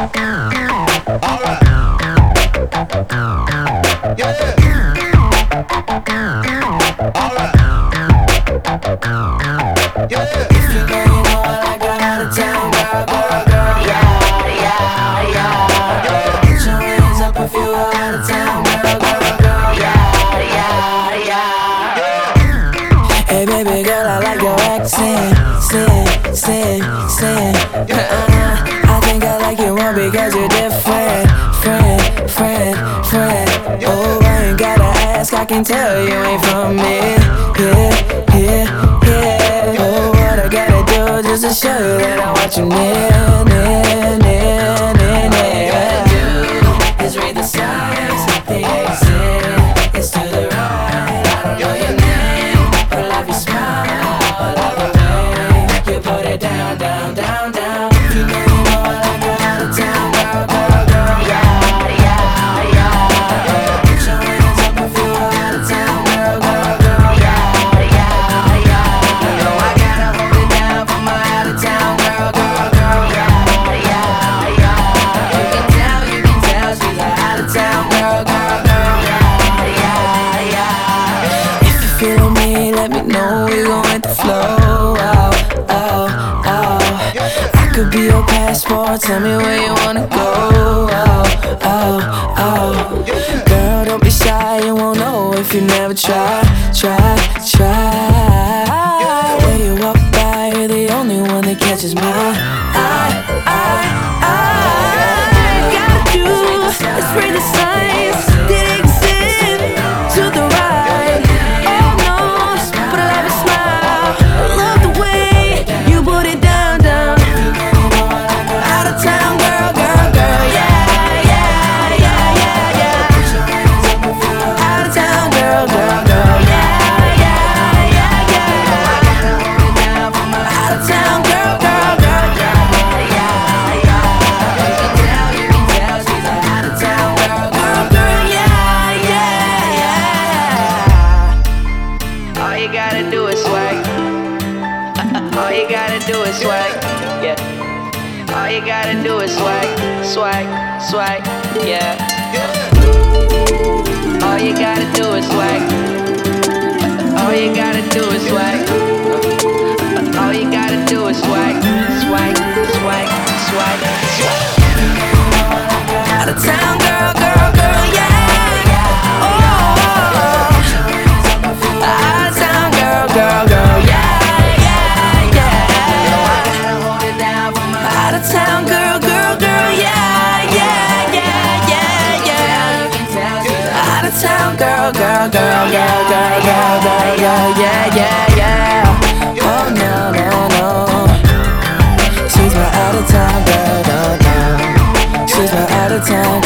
Alright. Yeah. Alright. Yeah. If you know, you know I like a out of town girl, girl, girl. Yeah, yeah, yeah. Put your hands up if you are out of town girl, girl, girl. Yeah, yeah, yeah. Hey baby girl, I like your accent, sin. I think I like you more because you're different, friend. Oh, I ain't gotta ask, I can tell you ain't from me. Yeah. Oh, what I gotta do just to show you that I want you near. All you gotta do is read the signs, the exit is to the right. I don't know your name, but I love your smile. I love the way you put it down. You know I like a out of town girl, girl. Yeah. Put your hands up if you are out of town girl, girl. Yeah. You know I gotta hold it down for my out of town girl, girl. Yeah. You can tell she's an out of town girl, girl. Yeah. If you feeling me, let me know we gon' hit the flow. I could be your passport, tell me where you wanna go. Girl, don't be shy, you won't know if you never try. When you walk by, you're the only one that catches my eye. Gotta do is read the signs, did exist to the right. Oh no, but I love your smile, I love the way you put it down. Out of town girl, yeah. Out of town girl, yeah. Out of town girl, You can tell she's an out of town girl, yeah. All you gotta do is swag. All you gotta do is swag, yeah. All you gotta do is swag, yeah. All you gotta do is swag. All you gotta do is swag. All you gotta do is swag. Out of town girl, yeah. Oh, out of town girl, yeah. Out of town girl, yeah. Out of town girl, yeah. Oh no. She's my out of town girl, no. She's my out of town